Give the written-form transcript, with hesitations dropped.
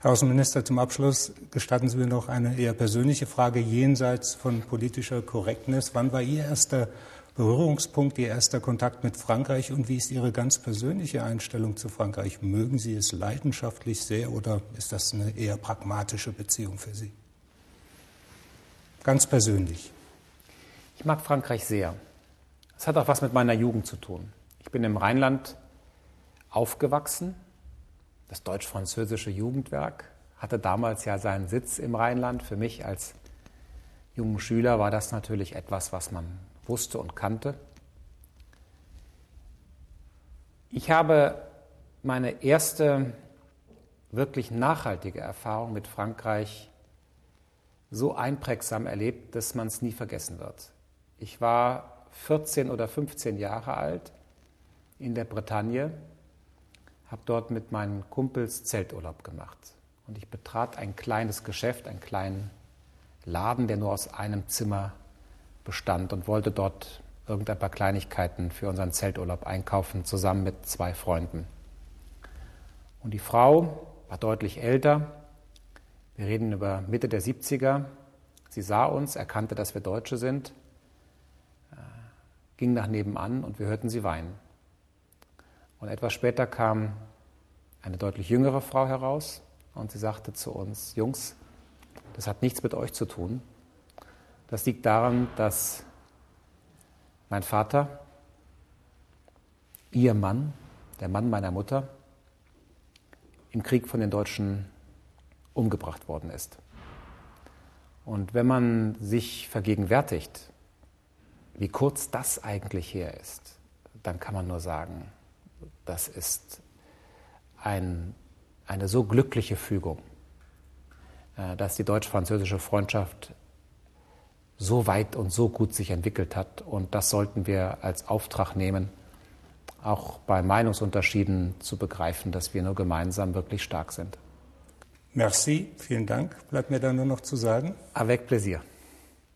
Herr Außenminister, zum Abschluss gestatten Sie mir noch eine eher persönliche Frage jenseits von politischer Korrektness. Wann war Ihr erster Berührungspunkt, Ihr erster Kontakt mit Frankreich und wie ist Ihre ganz persönliche Einstellung zu Frankreich? Mögen Sie es leidenschaftlich sehr oder ist das eine eher pragmatische Beziehung für Sie? Ganz persönlich. Ich mag Frankreich sehr. Es hat auch was mit meiner Jugend zu tun. Ich bin im Rheinland aufgewachsen. Das deutsch-französische Jugendwerk hatte damals ja seinen Sitz im Rheinland. Für mich als jungen Schüler war das natürlich etwas, was man wusste und kannte. Ich habe meine erste wirklich nachhaltige Erfahrung mit Frankreich so einprägsam erlebt, dass man es nie vergessen wird. Ich war 14 oder 15 Jahre alt in der Bretagne, habe dort mit meinen Kumpels Zelturlaub gemacht. Und ich betrat ein kleines Geschäft, einen kleinen Laden, der nur aus einem Zimmer bestand und wollte dort ein paar Kleinigkeiten für unseren Zelturlaub einkaufen, zusammen mit 2 Freunden. Und die Frau war deutlich älter. Wir reden über Mitte der 70er. Sie sah uns, erkannte, dass wir Deutsche sind, ging nach nebenan und wir hörten sie weinen. Und etwas später kam eine deutlich jüngere Frau heraus und sie sagte zu uns: Jungs, das hat nichts mit euch zu tun. Das liegt daran, dass mein Vater, ihr Mann, der Mann meiner Mutter, im Krieg von den Deutschen umgebracht worden ist. Und wenn man sich vergegenwärtigt, wie kurz das eigentlich her ist, dann kann man nur sagen, das ist eine so glückliche Fügung, dass die deutsch-französische Freundschaft so weit und so gut sich entwickelt hat. Und das sollten wir als Auftrag nehmen, auch bei Meinungsunterschieden zu begreifen, dass wir nur gemeinsam wirklich stark sind. Merci, vielen Dank. Bleibt mir da nur noch zu sagen. Avec plaisir.